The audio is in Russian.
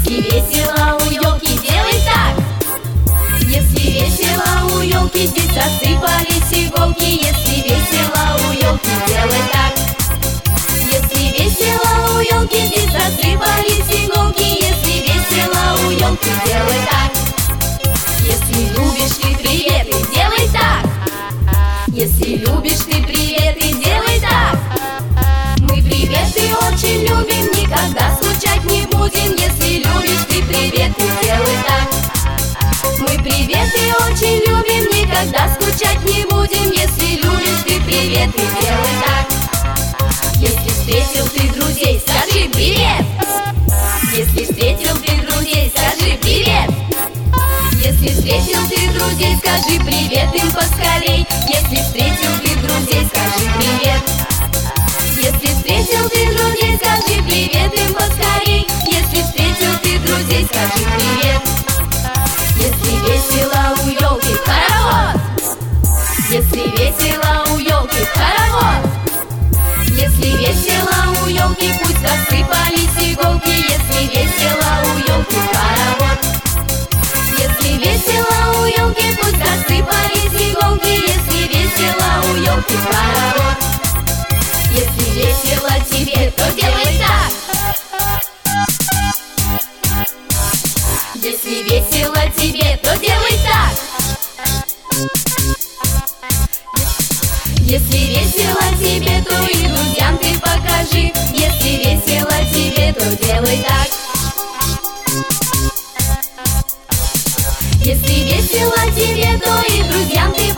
Если весело у елки, делай так. Если весело у елки, здесь осыпались иголки. Если весело у елки, делай так. Если весело у елки, здесь осыпались иголки. Если весело у елки, делай так. Если любишь ты приветы, делай так. Если любишь ты приветы, делай так. Мы приветы очень любим, никогда скучать не будем. Если любишь ты приветы, делай так. Мы приветы очень любим, никогда скучать не будем. Если любишь ты приветы, делай так. Если встретил ты друзей, скажи привет. Если встретил ты друзей, скажи привет. Если встретил ты друзей, скажи привет им поскорей. Если встретил ты друзей, скажи привет. Если встретил ты друзей, скажи привет им поскорей. Если встретил ты друзей, скажи привет. Если весело у елки, хоровод. Если весело у елки, хоровод. Если весело у елки, пусть рассыпались иголки. Если весело у елки, хоровод. Если весело у елки, пусть рассыпались иголки. Если весело у елки, хоровод. Если весело тебе, то делай так. Если весело тебе, то делай так. Если весело тебе, то и друзьям ты покажи. Если весело тебе, то делай так. Если весело тебе, то и друзьям ты